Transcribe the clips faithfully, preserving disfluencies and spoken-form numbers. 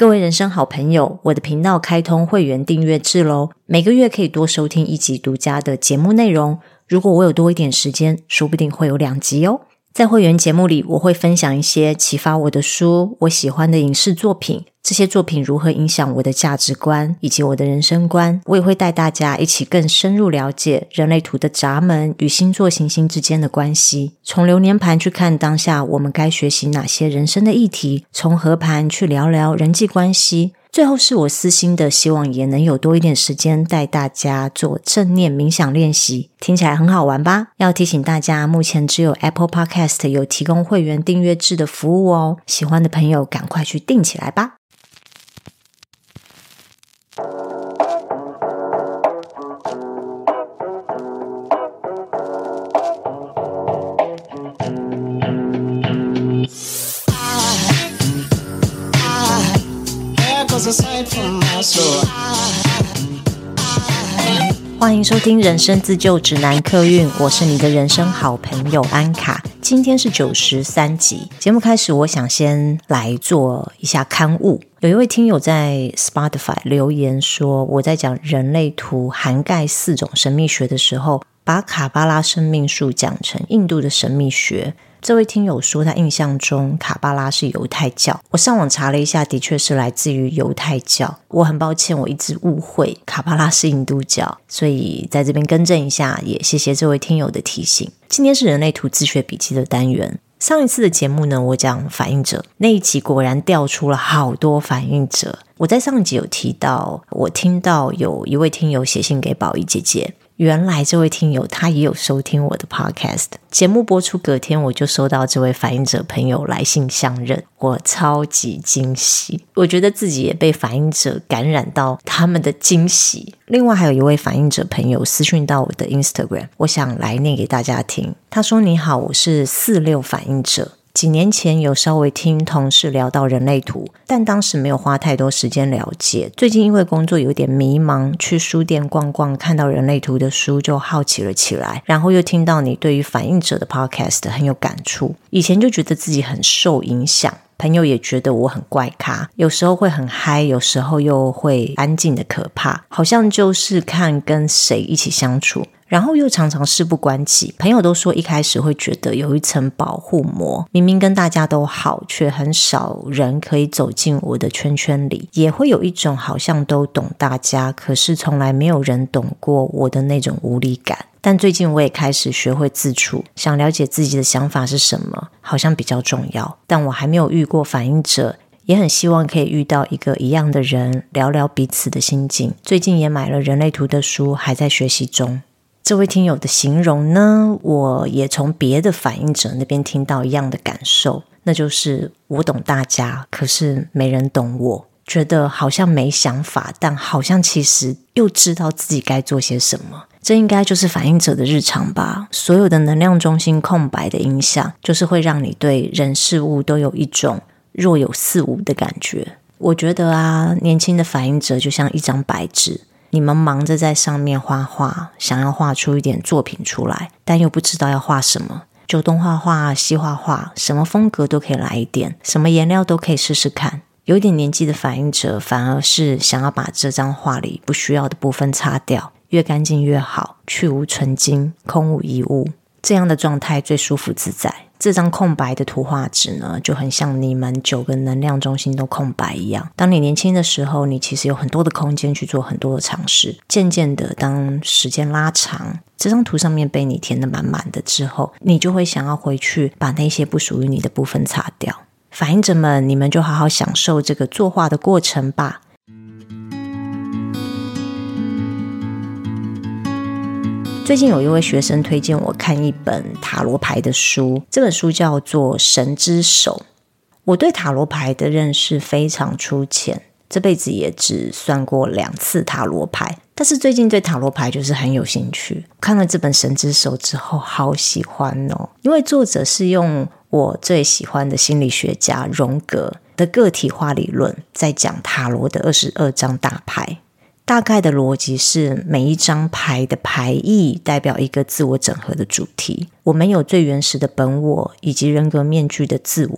各位人生好朋友，我的频道开通会员订阅制咯，每个月可以多收听一集独家的节目内容。如果我有多一点时间，说不定会有两集哦。在会员节目里，我会分享一些启发我的书，我喜欢的影视作品，这些作品如何影响我的价值观以及我的人生观。我也会带大家一起更深入了解人类图的闸门与星座行星之间的关系，从流年盘去看当下我们该学习哪些人生的议题，从合盘去聊聊人际关系。最后是我私心的，希望也能有多一点时间带大家做正念冥想练习，听起来很好玩吧？要提醒大家，目前只有 Apple Podcast 有提供会员订阅制的服务哦，喜欢的朋友赶快去订起来吧。欢迎收听人生自救指南客运，我是你的人生好朋友安卡。今天是九十三集，节目开始我想先来做一下勘误。有一位听友在 Spotify 留言说，我在讲人类图涵盖四种神秘学的时候，把卡巴拉生命树讲成印度的神秘学。这位听友说他印象中卡巴拉是犹太教，我上网查了一下，的确是来自于犹太教。我很抱歉，我一直误会卡巴拉是印度教，所以在这边更正一下，也谢谢这位听友的提醒。今天是人类图自学笔记的单元。上一次的节目呢，我讲反应者，那一集果然调出了好多反应者。我在上一集有提到，我听到有一位听友写信给宝仪姐姐，原来这位听友他也有收听我的 podcast。 节目播出隔天，我就收到这位反应者朋友来信相认，我超级惊喜，我觉得自己也被反应者感染到他们的惊喜。另外还有一位反应者朋友私讯到我的 Instagram， 我想来念给大家听。他说，你好，我是四六反应者，几年前有稍微听同事聊到人类图，但当时没有花太多时间了解。最近因为工作有点迷茫，去书店逛逛，看到人类图的书就好奇了起来，然后又听到你对于反应者的 podcast 很有感触。以前就觉得自己很受影响，朋友也觉得我很怪咖，有时候会很嗨，有时候又会安静的可怕，好像就是看跟谁一起相处，然后又常常事不关己。朋友都说一开始会觉得有一层保护膜，明明跟大家都好，却很少人可以走进我的圈圈里，也会有一种好像都懂大家，可是从来没有人懂过我的那种无力感。但最近我也开始学会自处，想了解自己的想法是什么，好像比较重要。但我还没有遇过反应者，也很希望可以遇到一个一样的人，聊聊彼此的心境。最近也买了人类图的书，还在学习中。这位听友的形容呢，我也从别的反应者那边听到一样的感受，那就是我懂大家，可是没人懂我，觉得好像没想法，但好像其实又知道自己该做些什么。这应该就是反应者的日常吧。所有的能量中心空白的影响，就是会让你对人事物都有一种若有似无的感觉。我觉得啊，年轻的反应者就像一张白纸，你们忙着在上面画画，想要画出一点作品出来，但又不知道要画什么，就东画画西画画，什么风格都可以来一点，什么颜料都可以试试看。有一点年纪的反应者反而是想要把这张画里不需要的部分擦掉，越干净越好，去无存精，空无一物，这样的状态最舒服自在。这张空白的图画纸呢，就很像你们九个能量中心都空白一样。当你年轻的时候，你其实有很多的空间去做很多的尝试，渐渐的当时间拉长，这张图上面被你填得满满的之后，你就会想要回去把那些不属于你的部分擦掉。反应者们，你们就好好享受这个作画的过程吧。最近有一位学生推荐我看一本塔罗牌的书，这本书叫做《神之手》。我对塔罗牌的认识非常粗浅，这辈子也只算过两次塔罗牌，但是最近对塔罗牌就是很有兴趣。看了这本《神之手》之后好喜欢哦，因为作者是用我最喜欢的心理学家荣格的个体化理论在讲塔罗的二十二张大牌。大概的逻辑是，每一张牌的牌意代表一个自我整合的主题。我们有最原始的本我以及人格面具的自我，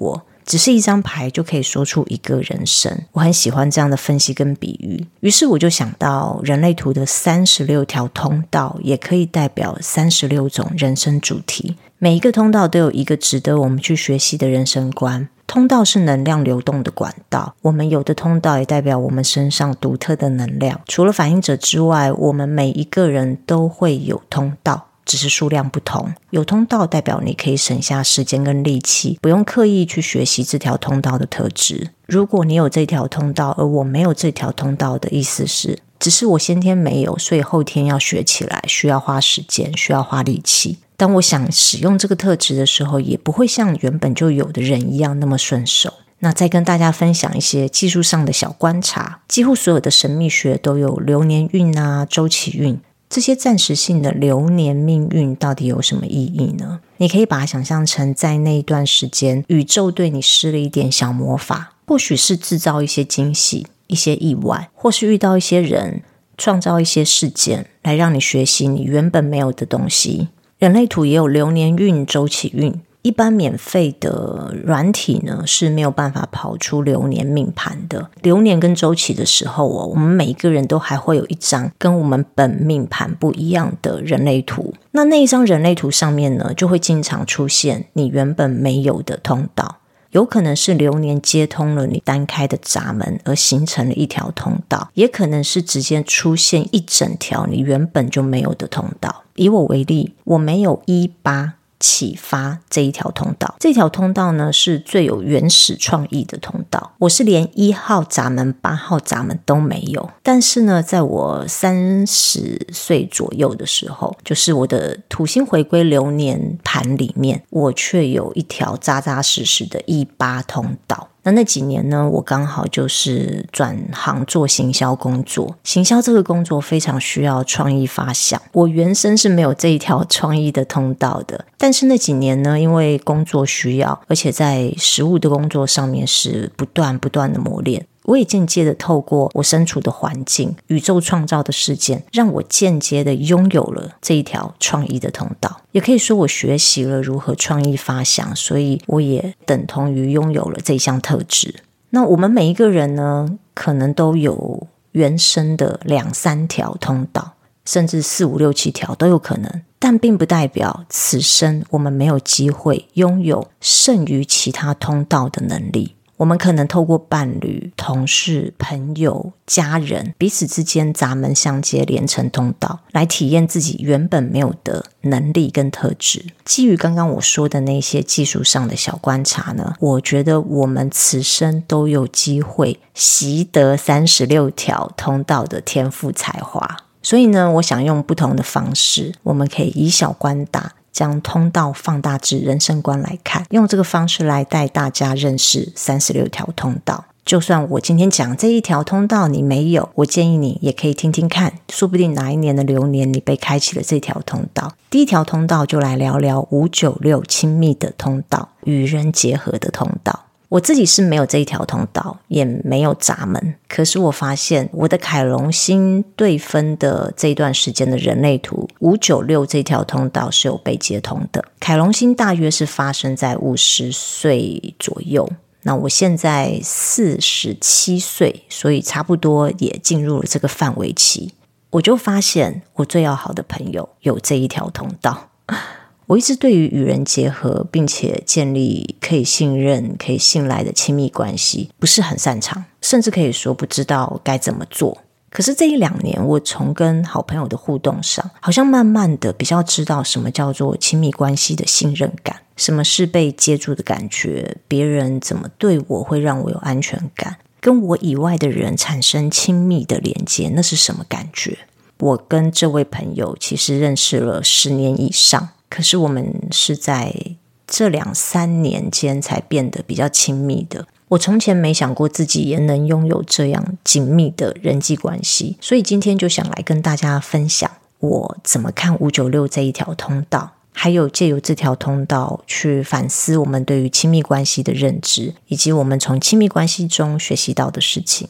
只是一张牌就可以说出一个人生。我很喜欢这样的分析跟比喻，于是我就想到人类图的三十六条通道也可以代表三十六种人生主题，每一个通道都有一个值得我们去学习的人生观。通道是能量流动的管道，我们有的通道也代表我们身上独特的能量。除了反映者之外，我们每一个人都会有通道，只是数量不同。有通道代表你可以省下时间跟力气，不用刻意去学习这条通道的特质。如果你有这条通道，而我没有这条通道的意思是，只是我先天没有，所以后天要学起来需要花时间，需要花力气。当我想使用这个特质的时候，也不会像原本就有的人一样那么顺手。那再跟大家分享一些技术上的小观察，几乎所有的神秘学都有流年运啊、周期运，这些暂时性的流年命运到底有什么意义呢？你可以把它想象成在那一段时间，宇宙对你施了一点小魔法，或许是制造一些惊喜、一些意外，或是遇到一些人，创造一些事件，来让你学习你原本没有的东西。人类图也有流年运、周期运，一般免费的软体呢是没有办法跑出流年命盘的。流年跟周期的时候哦，我们每一个人都还会有一张跟我们本命盘不一样的人类图。那那一张人类图上面呢，就会经常出现你原本没有的通道，有可能是流年接通了你单开的闸门而形成了一条通道，也可能是直接出现一整条你原本就没有的通道。以我为例，我没有一八启发这一条通道，这条通道呢是最有原始创意的通道，我是连一号闸门、八号闸门都没有。但是呢，在我三十岁左右的时候，就是我的土星回归流年盘里面，我却有一条扎扎实实的一八通道。那那几年呢，我刚好就是转行做行销工作，行销这个工作非常需要创意发想，我原生是没有这一条创意的通道的。但是那几年呢，因为工作需要，而且在实务的工作上面是不断不断的磨练，我也间接的透过我身处的环境、宇宙创造的事件，让我间接的拥有了这一条创意的通道。也可以说我学习了如何创意发想，所以我也等同于拥有了这一项特质。那我们每一个人呢，可能都有原生的两三条通道，甚至四五六七条都有可能，但并不代表此生我们没有机会拥有胜于其他通道的能力。我们可能透过伴侣、同事、朋友、家人彼此之间闸门相接，连成通道，来体验自己原本没有的能力跟特质。基于刚刚我说的那些技术上的小观察呢，我觉得我们此生都有机会习得三十六条通道的天赋才华。所以呢，我想用不同的方式，我们可以以小观大，将通道放大至人生观来看，用这个方式来带大家认识三十六条通道。就算我今天讲这一条通道你没有，我建议你也可以听听看，说不定哪一年的流年你被开启了这条通道。第一条通道就来聊聊五九六亲密的通道，与人结合的通道。我自己是没有这一条通道，也没有闸门，可是我发现我的凯龙星对分的这一段时间的人类图五九六这条通道是有被接通的。凯龙星大约是发生在五十岁左右，那我现在四十七岁，所以差不多也进入了这个范围期。我就发现我最要好的朋友有这一条通道。我一直对于与人结合并且建立可以信任、可以信赖的亲密关系不是很擅长，甚至可以说不知道该怎么做。可是这一两年，我从跟好朋友的互动上，好像慢慢的比较知道什么叫做亲密关系的信任感，什么是被接住的感觉，别人怎么对我会让我有安全感，跟我以外的人产生亲密的连接，那是什么感觉。我跟这位朋友其实认识了十年以上，可是我们是在这两三年间才变得比较亲密的。我从前没想过自己也能拥有这样紧密的人际关系，所以今天就想来跟大家分享我怎么看五九六这一条通道，还有借由这条通道去反思我们对于亲密关系的认知，以及我们从亲密关系中学习到的事情。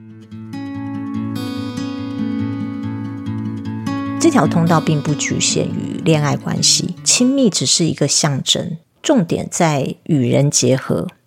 这条通道并不局限于恋爱关系，亲密只是一个象征，重点在与人结合。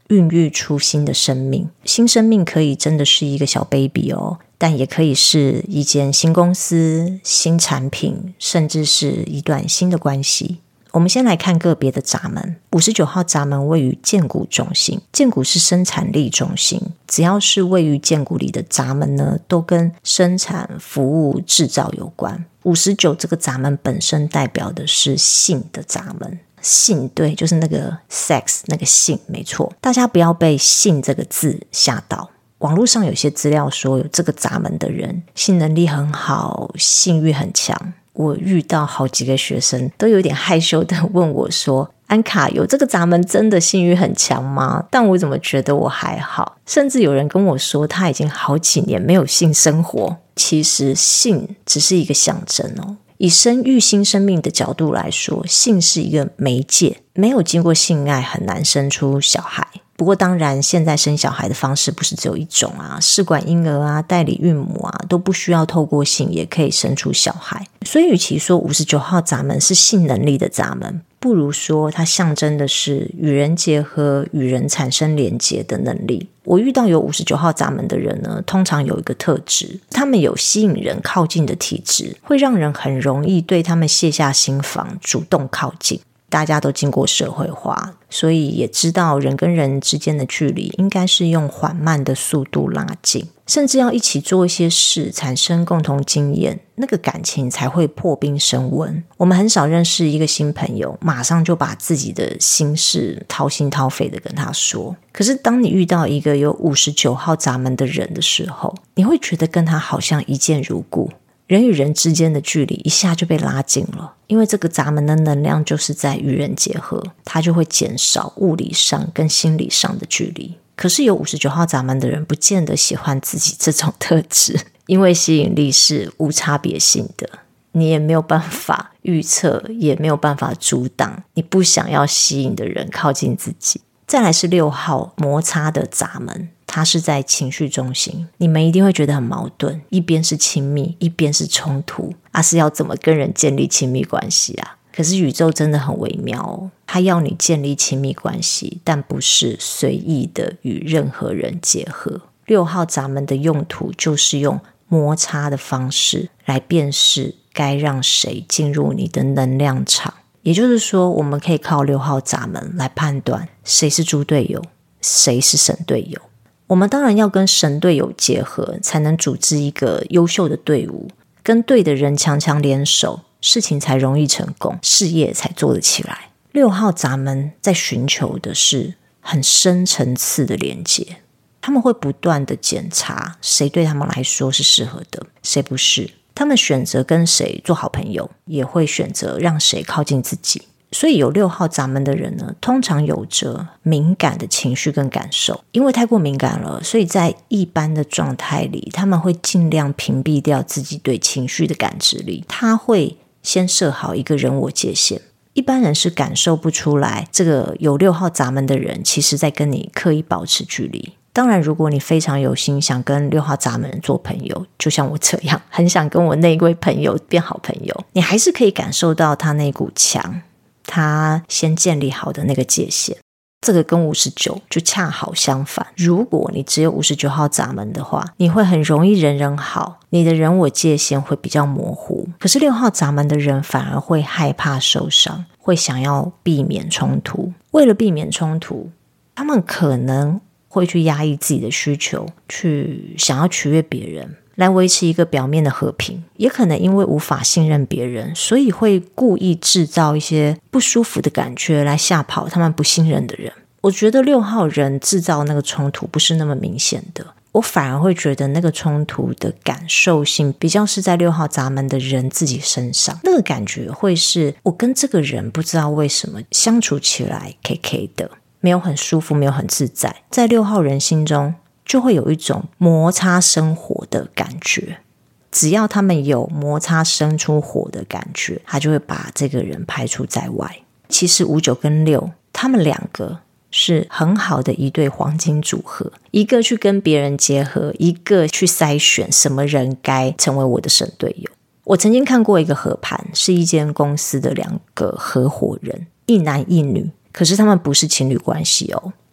孕育出新的生命。新生命可以真的是一个小 baby 哦，但也可以是一间新公司、新产品，甚至是一段新的关系。我们先来看个别的闸门。五十九号闸门位于建股中心，建股是生产力中心，只要是位于建股里的闸门呢，都跟生产、服务、制造有关。五十九这个闸门本身代表的是性的闸门，性，对，就是那个 sex 那个性，没错。大家不要被性这个字吓到。网络上有些资料说有这个闸门的人性能力很好，性欲很强。我遇到好几个学生都有点害羞的问我说，安卡，有这个闸门真的性欲很强吗？但我怎么觉得我还好。甚至有人跟我说他已经好几年没有性生活。其实性只是一个象征哦。以生育新生命的角度来说，性是一个媒介，没有经过性爱很难生出小孩。不过当然现在生小孩的方式不是只有一种啊，试管婴儿啊、代理孕母啊都不需要透过性也可以生出小孩。所以与其说五十九号闸门是性能力的闸门，不如说它象征的是与人结合、与人产生连结的能力。我遇到有五十九号闸门的人呢，通常有一个特质，他们有吸引人靠近的体质，会让人很容易对他们卸下心防，主动靠近。大家都经过社会化，所以也知道人跟人之间的距离应该是用缓慢的速度拉近，甚至要一起做一些事，产生共同经验，那个感情才会破冰升温。我们很少认识一个新朋友，马上就把自己的心事掏心掏肺的跟他说。可是当你遇到一个有五十九号闸门的人的时候，你会觉得跟他好像一见如故。人与人之间的距离一下就被拉近了，因为这个闸门的能量就是在与人结合，它就会减少物理上跟心理上的距离。可是有五十九号闸门的人不见得喜欢自己这种特质，因为吸引力是无差别性的，你也没有办法预测，也没有办法阻挡你不想要吸引的人靠近自己。再来是六号摩擦的闸门，它是在情绪中心，你们一定会觉得很矛盾，一边是亲密，一边是冲突，啊是要怎么跟人建立亲密关系啊？可是宇宙真的很微妙哦，它要你建立亲密关系，但不是随意的与任何人结合。六号闸门的用途就是用摩擦的方式来辨识该让谁进入你的能量场。也就是说，我们可以靠六号闸门来判断谁是猪队友，谁是神队友。我们当然要跟神队友结合，才能组织一个优秀的队伍，跟对的人强强联手，事情才容易成功，事业才做得起来。六号闸门在寻求的是很深层次的连接，他们会不断的检查谁对他们来说是适合的，谁不是。他们选择跟谁做好朋友，也会选择让谁靠近自己。所以有六号闸门的人呢，通常有着敏感的情绪跟感受，因为太过敏感了，所以在一般的状态里，他们会尽量屏蔽掉自己对情绪的感知力。他会先设好一个人我界限，一般人是感受不出来这个有六号闸门的人其实在跟你刻意保持距离。当然如果你非常有心想跟六号闸门人做朋友，就像我这样很想跟我那一位朋友变好朋友，你还是可以感受到他那股强，他先建立好的那个界限。这个跟五十九就恰好相反，如果你只有五十九号闸门的话，你会很容易人人好，你的人我界限会比较模糊。可是六号闸门的人反而会害怕受伤，会想要避免冲突。为了避免冲突，他们可能会去压抑自己的需求，去想要取悦别人，来维持一个表面的和平。也可能因为无法信任别人，所以会故意制造一些不舒服的感觉来吓跑他们不信任的人。我觉得六号人制造那个冲突不是那么明显的，我反而会觉得那个冲突的感受性比较是在六号闸门的人自己身上。那个感觉会是我跟这个人不知道为什么相处起来 K K 的，没有很舒服，没有很自在。在六号人心中就会有一种摩擦生火的感觉，只要他们有摩擦生出火的感觉，他就会把这个人排除在外。其实五九跟六他们两个是很好的一对黄金组合，一个去跟别人结合，一个去筛选什么人该成为我的神队友。我曾经看过一个合盘，是一间公司的两个合伙人，一男一女，可是他们不是情侣关系哦。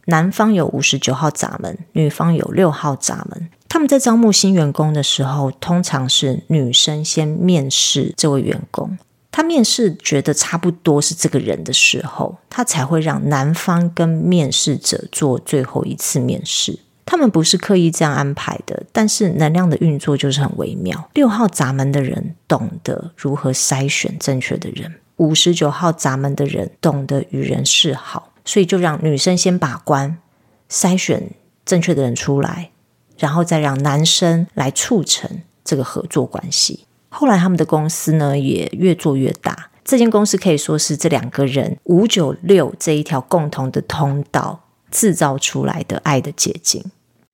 男方有五十九号闸门，女方有六号闸门。他们在招募新员工的时候，通常是女生先面试这位员工，他面试觉得差不多是这个人的时候，他才会让男方跟面试者做最后一次面试。他们不是刻意这样安排的，但是能量的运作就是很微妙。六号闸门的人懂得如何筛选正确的人，五十九号闸门的人懂得与人示好，所以就让女生先把关，筛选正确的人出来，然后再让男生来促成这个合作关系。后来他们的公司呢也越做越大，这间公司可以说是这两个人五九六这一条共同的通道制造出来的爱的结晶。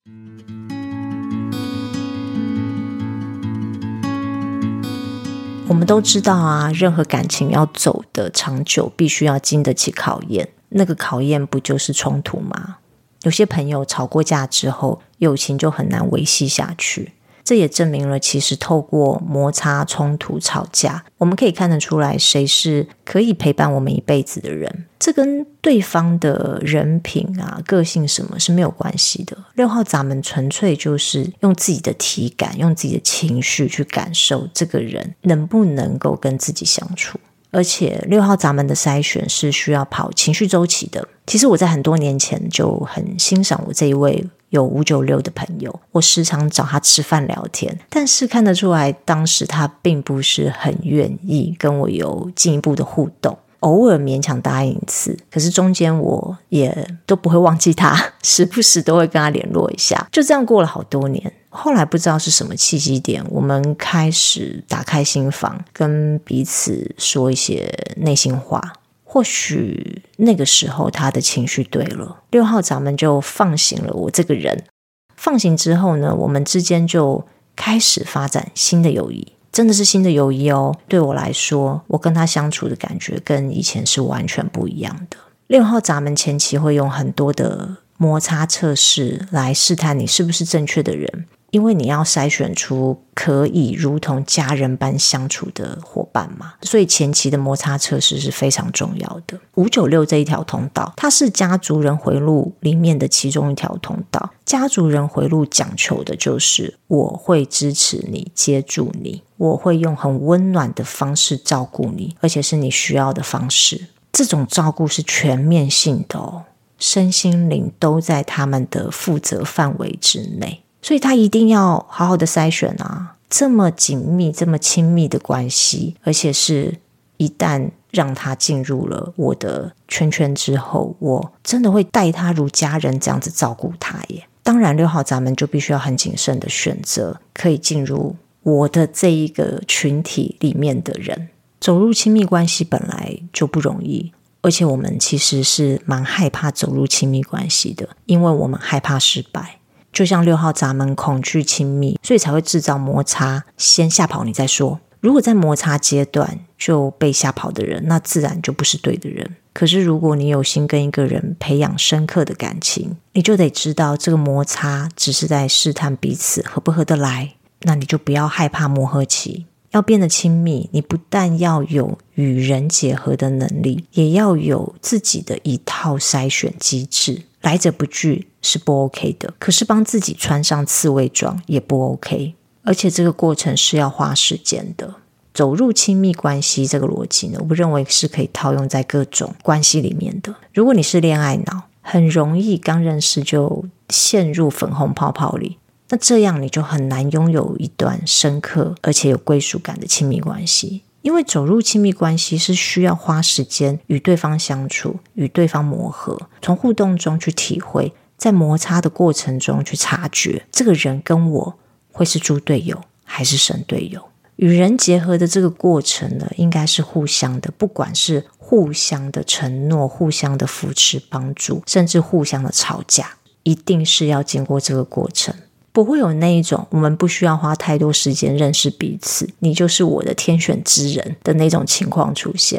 我们都知道啊，任何感情要走得长久，必须要经得起考验。那个考验不就是冲突吗？有些朋友吵过架之后，友情就很难维系下去。这也证明了，其实透过摩擦、冲突、吵架，我们可以看得出来谁是可以陪伴我们一辈子的人。这跟对方的人品啊、个性什么是没有关系的。六号闸门纯粹就是用自己的体感、用自己的情绪去感受这个人能不能够跟自己相处。而且六号闸门的筛选是需要跑情绪周期的。其实我在很多年前就很欣赏我这一位有五九六的朋友，我时常找他吃饭聊天，但是看得出来当时他并不是很愿意跟我有进一步的互动，偶尔勉强答应一次，可是中间我也都不会忘记他，时不时都会跟他联络一下。就这样过了好多年，后来不知道是什么契机点，我们开始打开心房，跟彼此说一些内心话。或许那个时候他的情绪对了，六号闸门就放行了我这个人。放行之后呢，我们之间就开始发展新的友谊，真的是新的友谊哦。对我来说，我跟他相处的感觉跟以前是完全不一样的。六号闸门前期会用很多的摩擦测试来试探你是不是正确的人，因为你要筛选出可以如同家人般相处的伙伴嘛，所以前期的摩擦测试是非常重要的。五九六这一条通道，它是家族人回路里面的其中一条通道。家族人回路讲求的就是我会支持你，接住你，我会用很温暖的方式照顾你，而且是你需要的方式。这种照顾是全面性的哦，身心灵都在他们的负责范围之内，所以他一定要好好的筛选啊。这么紧密这么亲密的关系，而且是一旦让他进入了我的圈圈之后，我真的会待他如家人这样子照顾他耶。当然六号闸门就必须要很谨慎的选择可以进入我的这一个群体里面的人。走入亲密关系本来就不容易，而且我们其实是蛮害怕走入亲密关系的，因为我们害怕失败。就像六号闸门恐惧亲密，所以才会制造摩擦，先吓跑你再说。如果在摩擦阶段就被吓跑的人，那自然就不是对的人。可是如果你有心跟一个人培养深刻的感情，你就得知道这个摩擦只是在试探彼此合不合得来，那你就不要害怕磨合期。要变得亲密，你不但要有与人结合的能力，也要有自己的一套筛选机制。来者不拒是不 OK 的，可是帮自己穿上刺猬装也不 OK， 而且这个过程是要花时间的。走入亲密关系这个逻辑呢，我认为是可以套用在各种关系里面的。如果你是恋爱脑，很容易刚认识就陷入粉红泡泡里，那这样你就很难拥有一段深刻而且有归属感的亲密关系。因为走入亲密关系是需要花时间与对方相处，与对方磨合，从互动中去体会，在摩擦的过程中去察觉这个人跟我会是猪队友还是神队友。与人结合的这个过程呢，应该是互相的，不管是互相的承诺，互相的扶持帮助，甚至互相的吵架，一定是要经过这个过程。不会有那一种我们不需要花太多时间认识彼此，你就是我的天选之人的那种情况出现。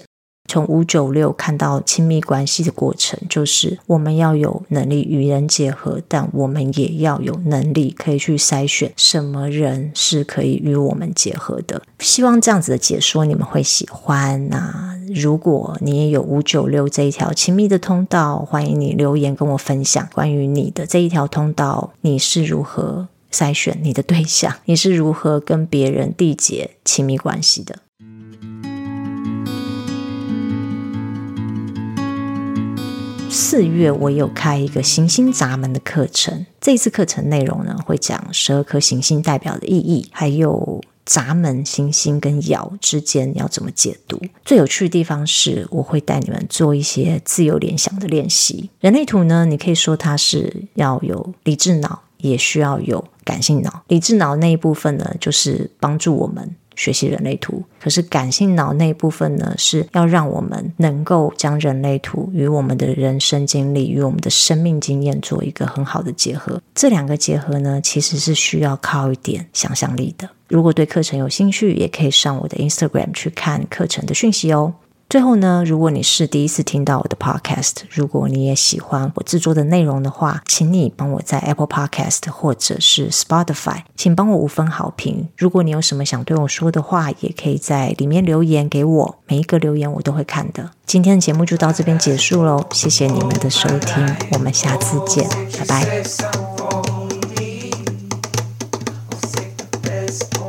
从五九六看到亲密关系的过程，就是我们要有能力与人结合，但我们也要有能力可以去筛选什么人是可以与我们结合的。希望这样子的解说你们会喜欢。那如果你也有五九六这一条亲密的通道，欢迎你留言跟我分享关于你的这一条通道，你是如何筛选你的对象，你是如何跟别人缔结亲密关系的。四月我有开一个行星闸门的课程，这次课程内容呢会讲十二颗行星代表的意义，还有闸门行星跟爻之间要怎么解读。最有趣的地方是我会带你们做一些自由联想的练习。人类图呢，你可以说它是要有理智脑，也需要有感性脑。理智脑那一部分呢，就是帮助我们学习人类图，可是感性脑那一部分呢，是要让我们能够将人类图与我们的人生经历与我们的生命经验做一个很好的结合。这两个结合呢，其实是需要靠一点想象力的。如果对课程有兴趣，也可以上我的 Instagram 去看课程的讯息哦。最后呢，如果你是第一次听到我的 podcast， 如果你也喜欢我制作的内容的话，请你帮我在 Apple Podcast 或者是 Spotify 请帮我五分好评。如果你有什么想对我说的话，也可以在里面留言给我，每一个留言我都会看的。今天的节目就到这边结束咯，谢谢你们的收听，我们下次见，拜拜。